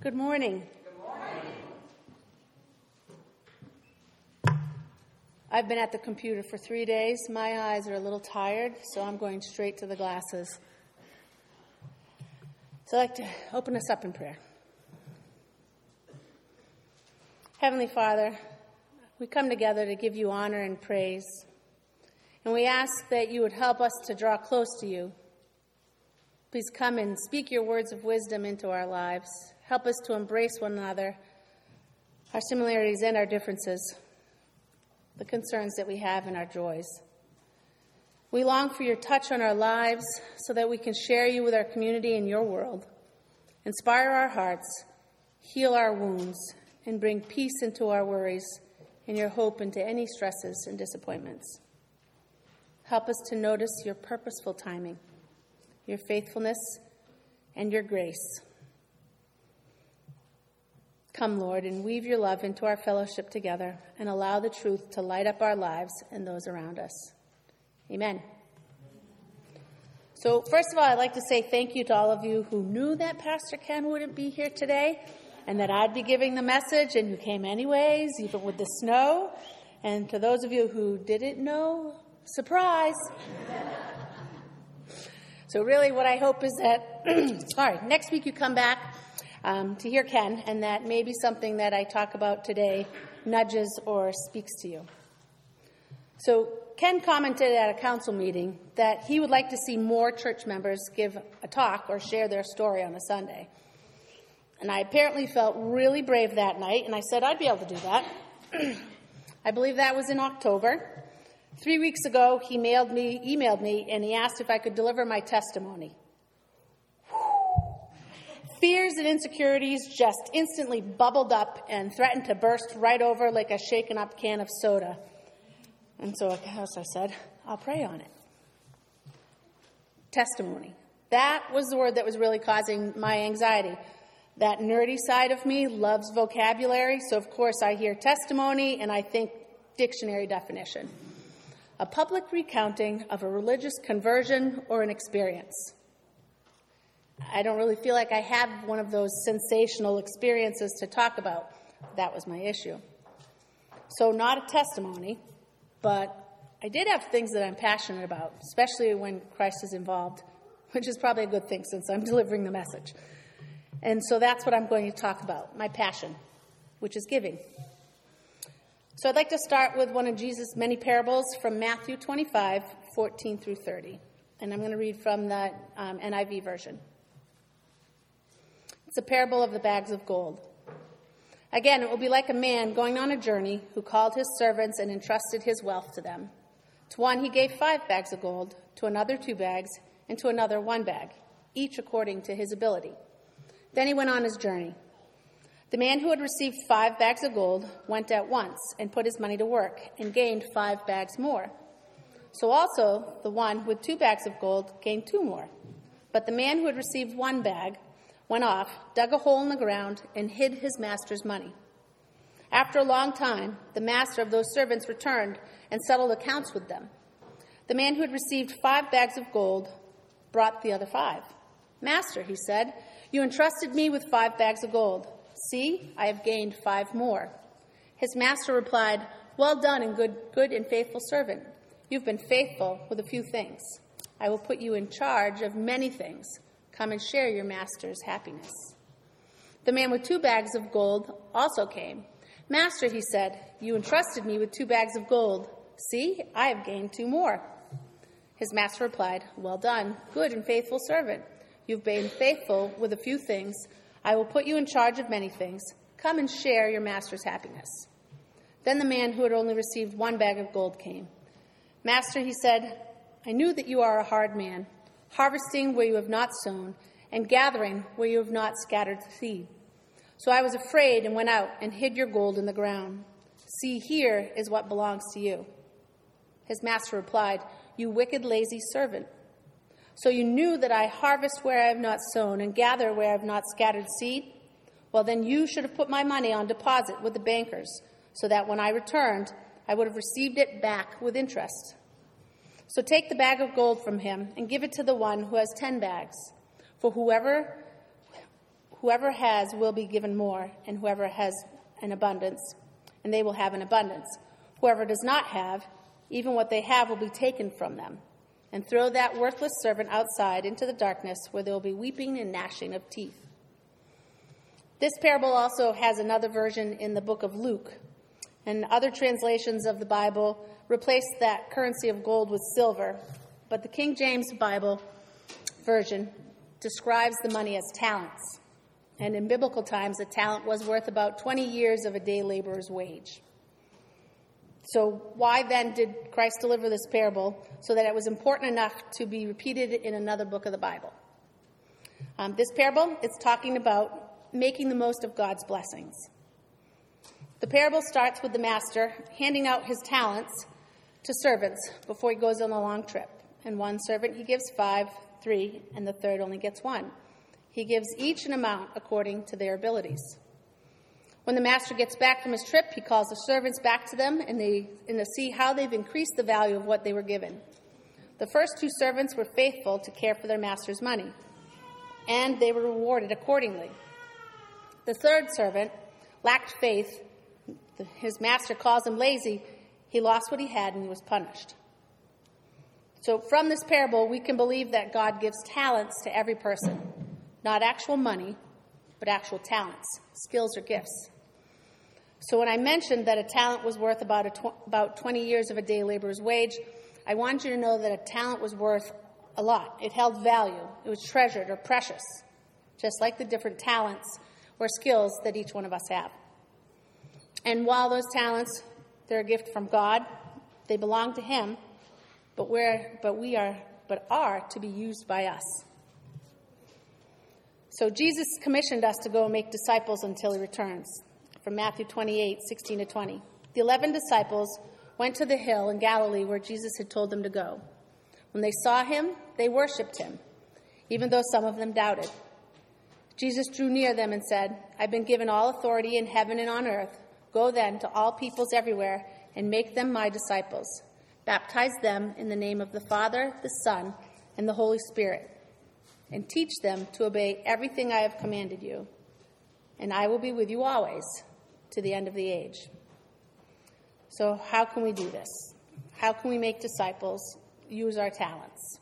Good morning. Good morning. I've been at the computer for 3 days. My eyes are a little tired, so I'm going straight to the glasses. So I'd like to open us up in prayer. Heavenly Father, we come together to give you honor and praise. And we ask that you would help us to draw close to you. Please come and speak your words of wisdom into our lives. Help us to embrace one another, our similarities and our differences, the concerns that we have and our joys. We long for your touch on our lives so that we can share you with our community and your world, inspire our hearts, heal our wounds, and bring peace into our worries and your hope into any stresses and disappointments. Help us to notice your purposeful timing, your faithfulness, and your grace. Come, Lord, and weave your love into our fellowship together and allow the truth to light up our lives and those around us. Amen. So, first of all, I'd like to say thank you to all of you who knew that Pastor Ken wouldn't be here today and that I'd be giving the message and who came anyways, even with the snow. And to those of you who didn't know, surprise. So really what I hope is that, next week you come back to hear Ken, and that maybe something that I talk about today nudges or speaks to you. So Ken commented at a council meeting that he would like to see more church members give a talk or share their story on a Sunday. And I apparently felt really brave that night, and I said I'd be able to do that. I believe that was in October. 3 weeks ago, he emailed me, and he asked if I could deliver my testimony. Fears and insecurities just instantly bubbled up and threatened to burst right over like a shaken up can of soda. And so, as I said, I'll pray on it. Testimony. That was the word that was really causing my anxiety. That nerdy side of me loves vocabulary, so of course I hear testimony and I think dictionary definition. A public recounting of a religious conversion or an experience. I don't really feel like I have one of those sensational experiences to talk about. That was my issue. So not a testimony, but I did have things that I'm passionate about, especially when Christ is involved, which is probably a good thing since I'm delivering the message. And so that's what I'm going to talk about, my passion, which is giving. So I'd like to start with one of Jesus' many parables from Matthew 25, 14 through 30. And I'm going to read from the NIV version. It's a parable of the bags of gold. Again, it will be like a man going on a journey who called his servants and entrusted his wealth to them. To one he gave 5 bags of gold, to another 2 bags, and to another 1 bag, each according to his ability. Then he went on his journey. The man who had received 5 bags of gold went at once and put his money to work and gained 5 bags more. So also the one with 2 bags of gold gained 2 more. But the man who had received 1 bag went off, dug a hole in the ground, and hid his master's money. After a long time, the master of those servants returned and settled accounts with them. The man who had received 5 bags of gold brought the other 5. Master, he said, you entrusted me with 5 bags of gold. See, I have gained 5 more. His master replied, well done and good and faithful servant. You've been faithful with a few things. I will put you in charge of many things. Come and share your master's happiness. The man with 2 bags of gold also came. Master, he said, you entrusted me with 2 bags of gold. See, I have gained 2 more. His master replied, well done, good and faithful servant. You've been faithful with a few things. I will put you in charge of many things. Come and share your master's happiness. Then the man who had only received 1 bag of gold came. Master, he said, I knew that you are a hard man, harvesting where you have not sown, and gathering where you have not scattered seed. So I was afraid and went out and hid your gold in the ground. See, here is what belongs to you. His master replied, you wicked, lazy servant. So you knew that I harvest where I have not sown and gather where I have not scattered seed? Well, then you should have put my money on deposit with the bankers, so that when I returned, I would have received it back with interest. So take the bag of gold from him and give it to the one who has 10 bags. For whoever has will be given more, and whoever has an abundance, and they will have an abundance. Whoever does not have, even what they have will be taken from them. And throw that worthless servant outside into the darkness, where there will be weeping and gnashing of teeth." This parable also has another version in the book of Luke. And other translations of the Bible replace that currency of gold with silver. But the King James Bible version describes the money as talents. And in biblical times, a talent was worth about 20 years of a day laborer's wage. So why then did Christ deliver this parable? So that it was important enough to be repeated in another book of the Bible. This parable is talking about making the most of God's blessings. The parable starts with the master handing out his talents to servants before he goes on a long trip. And one servant he gives 5, 3, and the third only gets 1. He gives each an amount according to their abilities. When the master gets back from his trip, he calls the servants back to them and to see how they've increased the value of what they were given. The first 2 servants were faithful to care for their master's money, and they were rewarded accordingly. The third servant lacked faith. His master calls him lazy. He lost what he had and he was punished. So from this parable, we can believe that God gives talents to every person. Not actual money, but actual talents, skills or gifts. So when I mentioned that a talent was worth about 20 years of a day laborer's wage, I want you to know that a talent was worth a lot. It held value. It was treasured or precious, just like the different talents or skills that each one of us have. And while those talents, they're a gift from God, they belong to Him, but are to be used by us. So Jesus commissioned us to go and make disciples until He returns. From Matthew 28:16-20. The 11 disciples went to the hill in Galilee where Jesus had told them to go. When they saw Him, they worshipped Him, even though some of them doubted. Jesus drew near them and said, "I've been given all authority in heaven and on earth. Go then to all peoples everywhere and make them my disciples. Baptize them in the name of the Father, the Son, and the Holy Spirit, and teach them to obey everything I have commanded you. And I will be with you always, to the end of the age." So how can we do this? How can we make disciples use our talents?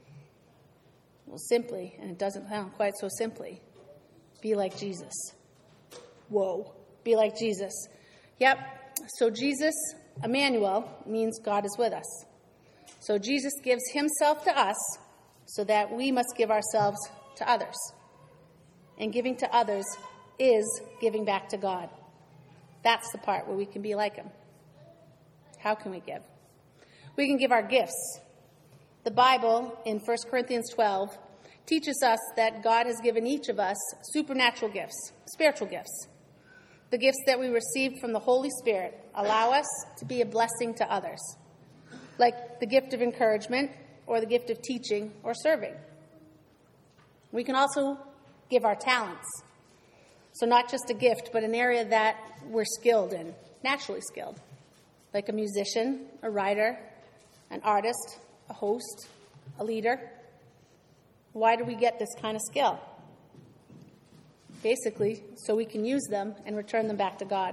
Well, simply, and it doesn't sound quite so simply, be like Jesus. Whoa, be like Jesus. Yep, so Jesus, Emmanuel, means God is with us. So Jesus gives Himself to us so that we must give ourselves to others. And giving to others is giving back to God. That's the part where we can be like Him. How can we give? We can give our gifts. The Bible in 1 Corinthians 12 teaches us that God has given each of us supernatural gifts, spiritual gifts. The gifts that we received from the Holy Spirit allow us to be a blessing to others, like the gift of encouragement or the gift of teaching or serving. We can also give our talents. So not just a gift, but an area that we're skilled in, naturally skilled, like a musician, a writer, an artist, a host, a leader. Why do we get this kind of skill? Basically, so we can use them and return them back to God.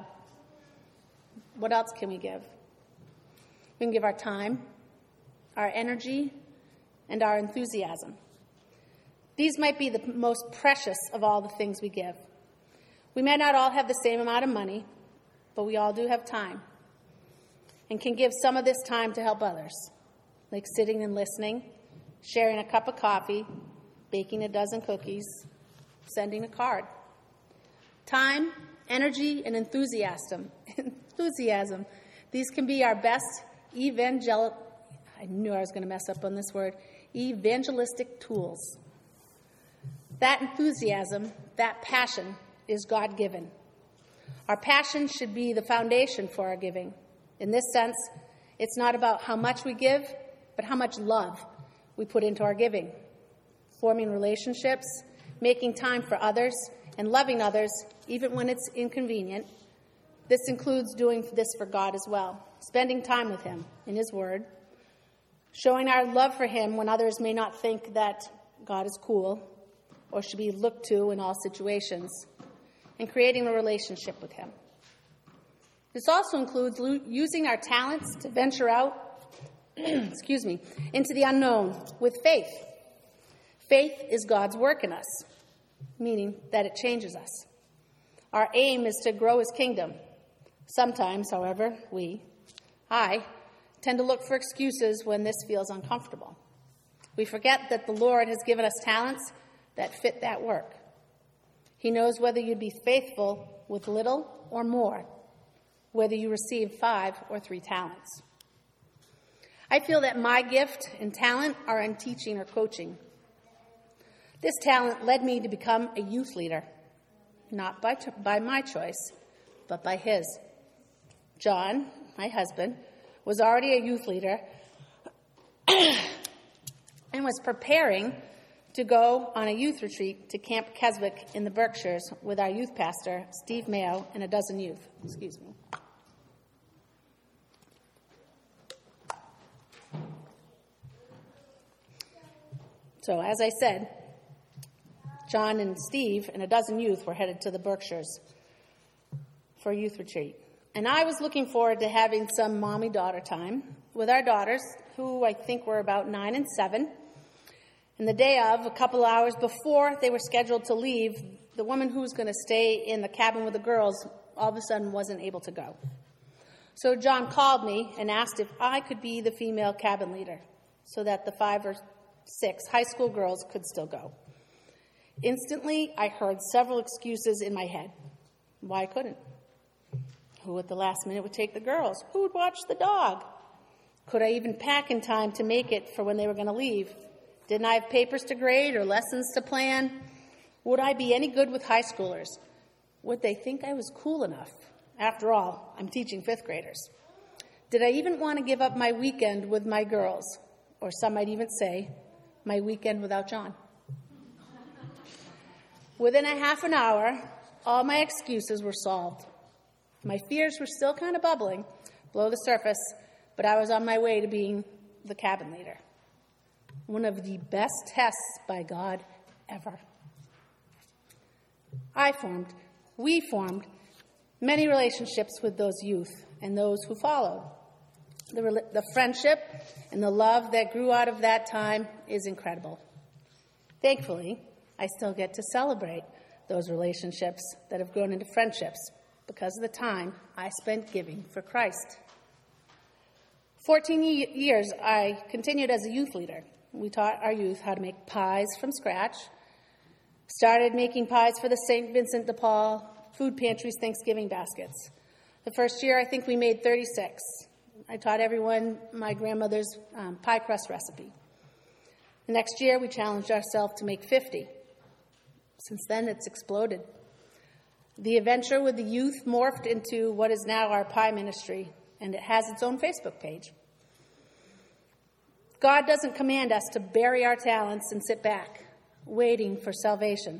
What else can we give? We can give our time, our energy, and our enthusiasm. These might be the most precious of all the things we give. We may not all have the same amount of money, but we all do have time and can give some of this time to help others, like sitting and listening, sharing a cup of coffee, baking a dozen cookies, sending a card. Time, energy, and enthusiasm. These can be our best evangelistic tools. That enthusiasm, that passion, is God-given. Our passion should be the foundation for our giving. In this sense, it's not about how much we give, but how much love we put into our giving. Forming relationships, making time for others, and loving others, even when it's inconvenient. This includes doing this for God as well, spending time with Him in His Word, showing our love for Him when others may not think that God is cool, or should be looked to in all situations, and creating a relationship with him. This also includes using our talents to venture out into the unknown with faith. Faith is God's work in us, meaning that it changes us. Our aim is to grow his kingdom. Sometimes, however, I tend to look for excuses when this feels uncomfortable. We forget that the Lord has given us talents that fit that work. He knows whether you'd be faithful with little or more, whether you receive 5 or 3 talents. I feel that my gift and talent are in teaching or coaching. This talent led me to become a youth leader, not by my choice, but by his. John, my husband, was already a youth leader and was preparing to go on a youth retreat to Camp Keswick in the Berkshires with our youth pastor, Steve Mayo, and a dozen youth. So, as I said, John and Steve and a dozen youth were headed to the Berkshires for a youth retreat. And I was looking forward to having some mommy-daughter time with our daughters, who I think were about 9 and 7. And the day of, a couple hours before they were scheduled to leave, the woman who was going to stay in the cabin with the girls all of a sudden wasn't able to go. So John called me and asked if I could be the female cabin leader so that the 5 or 6 high school girls could still go. Instantly, I heard several excuses in my head. Why I couldn't? Who at the last minute would take the girls? Who would watch the dog? Could I even pack in time to make it for when they were going to leave? Didn't I have papers to grade or lessons to plan? Would I be any good with high schoolers? Would they think I was cool enough? After all, I'm teaching 5th graders. Did I even want to give up my weekend with my girls? Or some might even say, my weekend without John. Within a half an hour, all my excuses were solved. My fears were still kind of bubbling below the surface, but I was on my way to being the cabin leader. One of the best tests by God ever. We formed many relationships with those youth and those who followed. The friendship and the love that grew out of that time is incredible. Thankfully, I still get to celebrate those relationships that have grown into friendships because of the time I spent giving for Christ. 14 years, I continued as a youth leader. We taught our youth how to make pies from scratch, started making pies for the St. Vincent de Paul food pantry's Thanksgiving baskets. The first year, I think we made 36. I taught everyone my grandmother's pie crust recipe. The next year, we challenged ourselves to make 50. Since then, it's exploded. The adventure with the youth morphed into what is now our pie ministry, and it has its own Facebook page. God doesn't command us to bury our talents and sit back, waiting for salvation.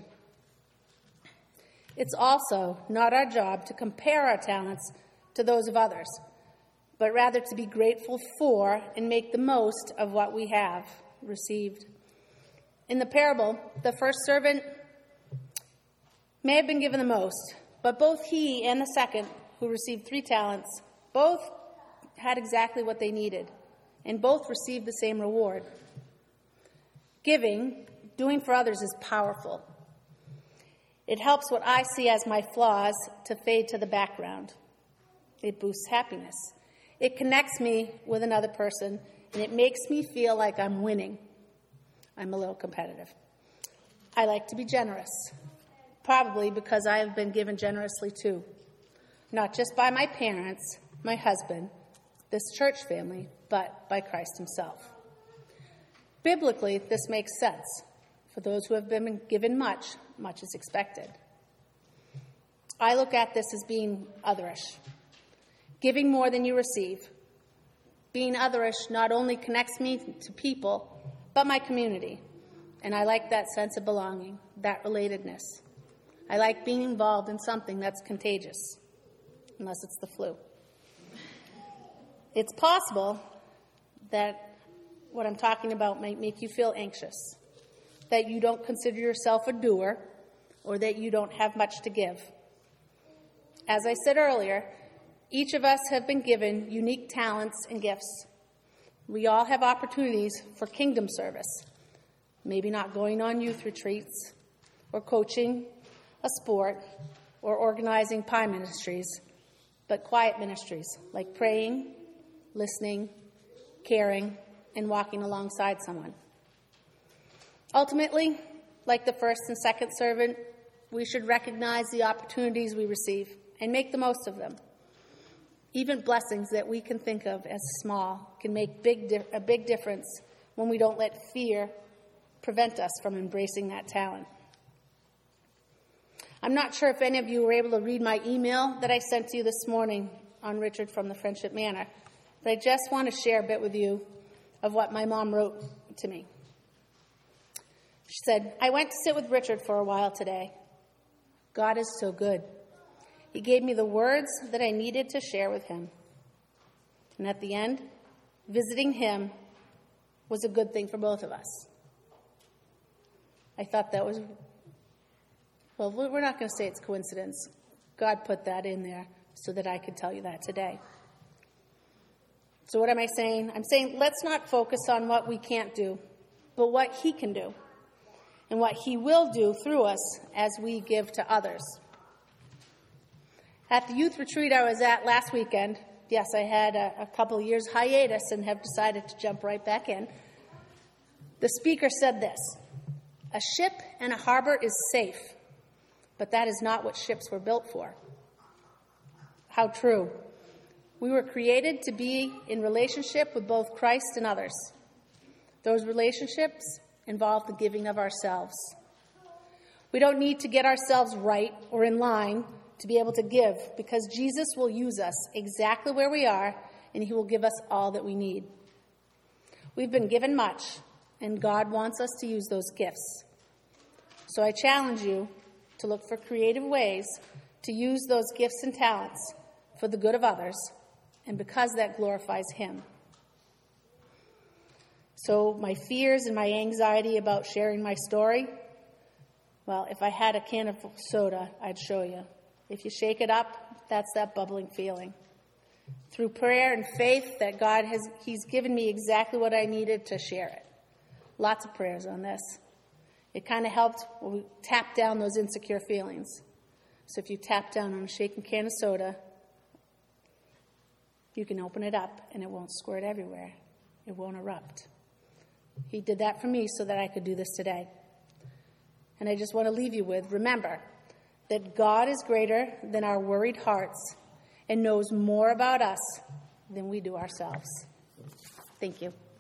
It's also not our job to compare our talents to those of others, but rather to be grateful for and make the most of what we have received. In the parable, the first servant may have been given the most, but both he and the second, who received 3 talents, both had exactly what they needed, and both received the same reward. Giving, doing for others, is powerful. It helps what I see as my flaws to fade to the background. It boosts happiness. It connects me with another person, and it makes me feel like I'm winning. I'm a little competitive. I like to be generous, probably because I have been given generously too, not just by my parents, my husband, this church family, but by Christ himself. Biblically, this makes sense. For those who have been given much, much is expected. I look at this as being otherish, giving more than you receive. Being otherish not only connects me to people, but my community. And I like that sense of belonging, that relatedness. I like being involved in something that's contagious, unless it's the flu. It's possible that what I'm talking about might make you feel anxious. that you don't consider yourself a doer or that you don't have much to give. As I said earlier, each of us have been given unique talents and gifts. We all have opportunities for kingdom service, maybe not going on youth retreats or coaching a sport or organizing pie ministries, but quiet ministries like praying, listening, caring, and walking alongside someone. Ultimately, like the first and second servant, we should recognize the opportunities we receive and make the most of them. Even blessings that we can think of as small can make a big difference when we don't let fear prevent us from embracing that talent. I'm not sure if any of you were able to read my email that I sent to you this morning on Richard from the Friendship Manor, but I just want to share a bit with you of what my mom wrote to me. She said, "I went to sit with Richard for a while today. God is so good. He gave me the words that I needed to share with him. And at the end, visiting him was a good thing for both of us." I thought that was, well, we're not going to say it's coincidence. God put that in there so that I could tell you that today. So what am I saying? I'm saying let's not focus on what we can't do, but what he can do and what he will do through us as we give to others. At the youth retreat I was at last weekend, yes, I had a couple of years hiatus and have decided to jump right back in. The speaker said this: "A ship in a harbor is safe, but that is not what ships were built for." How true. We were created to be in relationship with both Christ and others. Those relationships involve the giving of ourselves. We don't need to get ourselves right or in line to be able to give, because Jesus will use us exactly where we are, and he will give us all that we need. We've been given much, and God wants us to use those gifts. So I challenge you to look for creative ways to use those gifts and talents for the good of others, and because that glorifies him. So my fears and my anxiety about sharing my story, well, if I had a can of soda, I'd show you. If you shake it up, that's that bubbling feeling. Through prayer and faith that he's given me exactly what I needed to share it. Lots of prayers on this. It kind of helped when we tap down those insecure feelings. So if you tap down on a shaken can of soda, you can open it up and it won't squirt everywhere. It won't erupt. He did that for me so that I could do this today. And I just want to leave you with, remember that God is greater than our worried hearts and knows more about us than we do ourselves. Thank you.